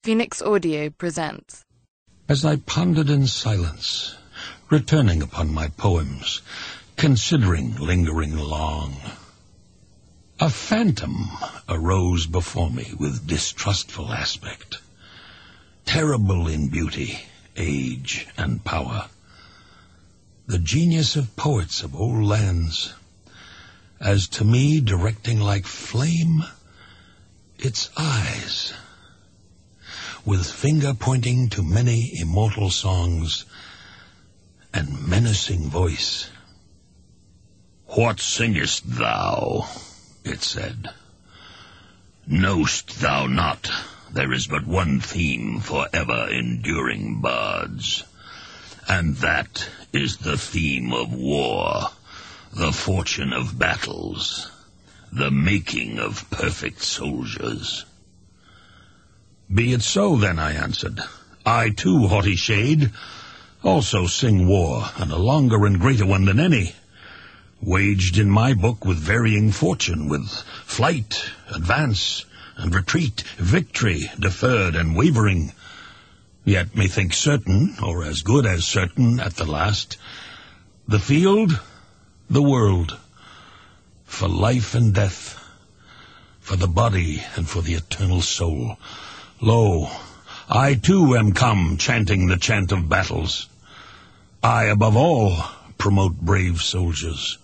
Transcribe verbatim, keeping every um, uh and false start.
Phoenix Audio presents. As I pondered in silence, returning upon my poems, considering, lingering long, a phantom arose before me with distrustful aspect, terrible in beauty, age, and power, the genius of poets of old lands, as to me directing like flame its eyes, with finger pointing to many immortal songs and menacing voice. "What singest thou?" it said. "Knowst thou not there is but one theme for ever enduring bards, and that is the theme of war, the fortune of battles, the making of perfect soldiers?" "Be it so, then," I answered. "I, too, haughty shade, also sing war, and a longer and greater one than any, waged in my book with varying fortune, with flight, advance, and retreat, victory, deferred and wavering, yet methinks certain, or as good as certain, at the last, the field, the world, for life and death, for the body and for the eternal soul. Lo, I too am come, chanting the chant of battles. I, above all, promote brave soldiers.